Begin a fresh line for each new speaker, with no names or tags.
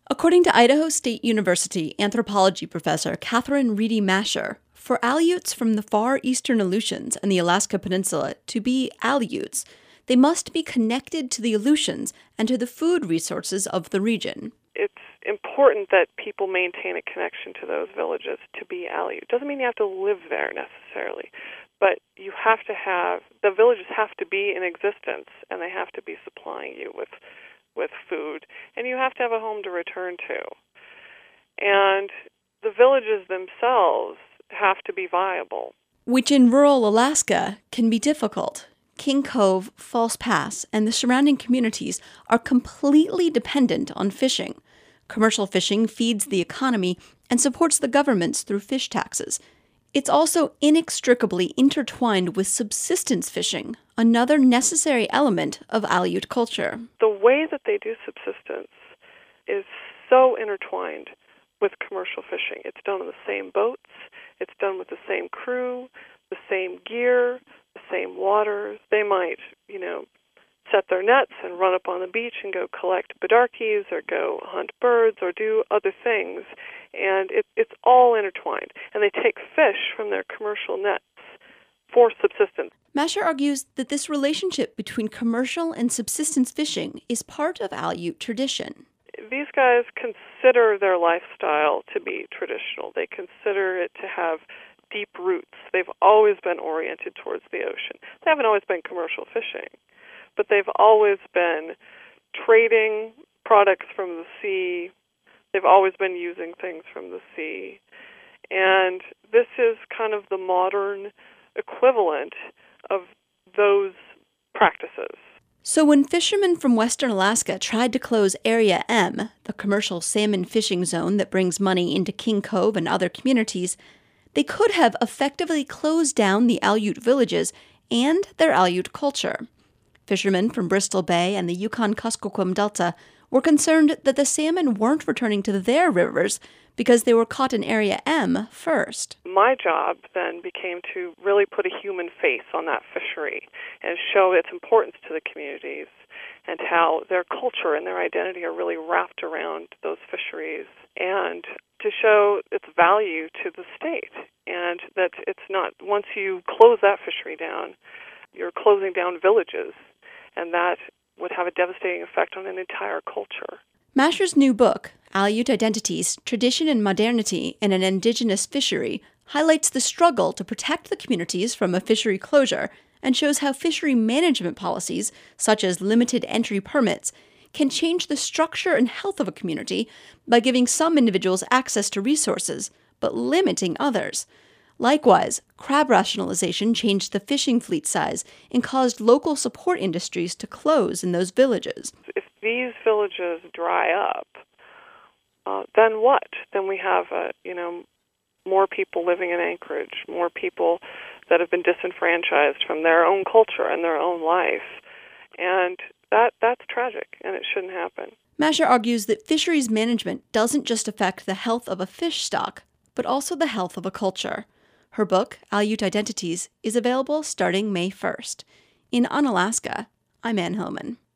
According to Idaho State University anthropology professor Catherine Reedy Masher, for Aleuts from the far eastern Aleutians and the Alaska Peninsula to be Aleuts, they must be connected to the Aleutians and to the food resources of the region.
It's important that people maintain a connection to those villages to be Aleut. Doesn't mean you have to live there necessarily, but you have to have, the villages have to be in existence, and they have to be supplying you with food, and you have to have a home to return to. And the villages themselves have to be viable.
Which in rural Alaska can be difficult. King Cove, False Pass, and the surrounding communities are completely dependent on fishing. Commercial fishing feeds the economy and supports the governments through fish taxes. It's also inextricably intertwined with subsistence fishing, another necessary element of Aleut culture.
The way that they do subsistence is so intertwined with commercial fishing. It's done on the same boats, it's done with the same crew, the same gear, the same waters. They might, set their nets and run up on the beach and go collect bidarkies or go hunt birds or do other things. And it's all intertwined. And they take fish from their commercial nets for subsistence.
Masher argues that this relationship between commercial and subsistence fishing is part of Aleut tradition.
These guys consider their lifestyle to be traditional. They consider it to have deep roots. They've always been oriented towards the ocean. They haven't always been commercial fishing, but they've always been trading products from the sea. They've always been using things from the sea. And this is kind of the modern equivalent of those practices.
So when fishermen from western Alaska tried to close Area M, the commercial salmon fishing zone that brings money into King Cove and other communities, they could have effectively closed down the Aleut villages and their Aleut culture. Fishermen from Bristol Bay and the Yukon-Kuskokwim Delta were concerned that the salmon weren't returning to their rivers because they were caught in Area M first.
My job then became to really put a human face on that fishery and show its importance to the communities and how their culture and their identity are really wrapped around those fisheries, and to show its value to the state, and that it's not, once you close that fishery down, you're closing down villages, and that would have a devastating effect on an entire culture.
Masher's new book, Aleut Identities, Tradition and Modernity in an Indigenous Fishery, highlights the struggle to protect the communities from a fishery closure and shows how fishery management policies, such as limited entry permits, can change the structure and health of a community by giving some individuals access to resources, but limiting others. Likewise, crab rationalization changed the fishing fleet size and caused local support industries to close in those villages.
If these villages dry up, then what? Then we have, more people living in Anchorage, more people that have been disenfranchised from their own culture and their own life. And that's tragic, and it shouldn't happen.
Masher argues that fisheries management doesn't just affect the health of a fish stock, but also the health of a culture. Her book, Aleut Identities, is available starting May 1st. In Unalaska, I'm Ann Homan.